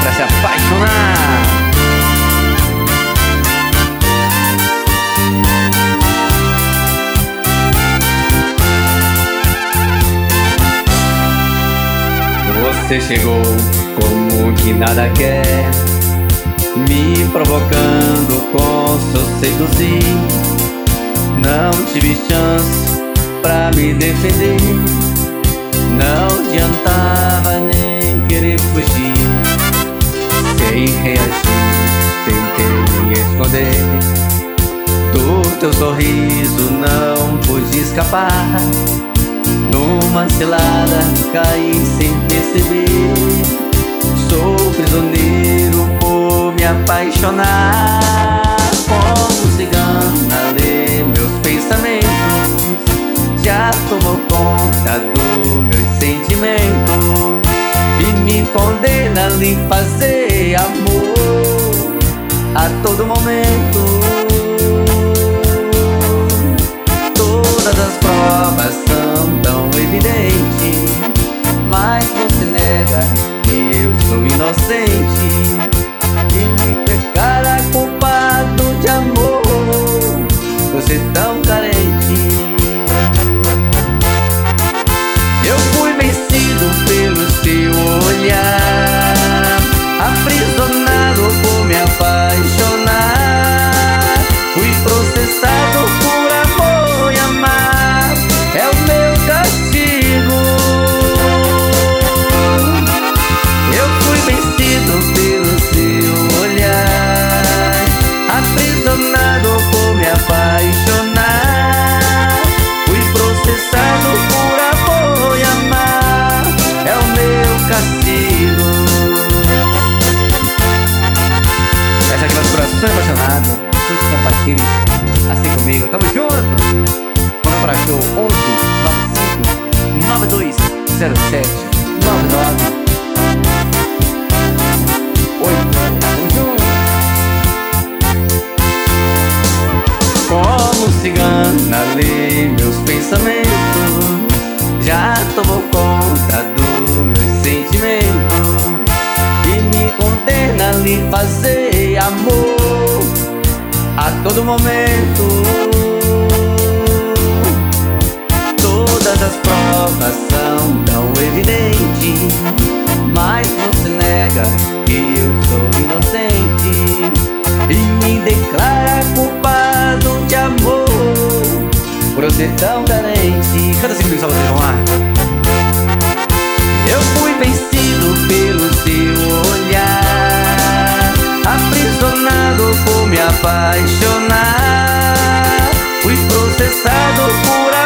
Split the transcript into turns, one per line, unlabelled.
pra se apaixonar. Você chegou como que nada quer, me provocando com seu seduzir. Não tive chance pra me defender, não adiantava nem querer fugir. Sem reagir, tentei me esconder, do teu sorriso não pude escapar. Numa cilada caí sem perceber, sou prisioneiro por me apaixonar. Como cigana lê meus pensamentos, já tomou conta dos meus sentimentos e me condena a lhe fazer amor a todo momento. Todas as provas são tão evidentes, mas você nega que eu sou inocente e me declara culpado de amor, você tão carente. Eu fui vencido pelo seu olhar, aprisionado por me apaixonar. Fui processado por amor e amar, é o meu castigo. Eu fui vencido pelo seu olhar, aprisionado por me apaixonar. Fui processado por amor e amar, é o meu castigo. Essa aqui é o coração apaixonado. Todos que compartilhem assim comigo. Tamo junto! Manda pra show 11 95 92 07 99 8. Tamo junto! Como cigana lê meus pensamentos, já tomou conta dos meus sentimentos e me condena a lhe fazer amor a todo momento. Todas as provas são tão evidentes, mas você nega que eu sou inocente e me declara culpado de amor, por eu ser tão carente. Canta assim comigo, só você, vamos lá. Eu fui vencido pelo seu olhar, aprisionado por me apaixonar. Fui processado por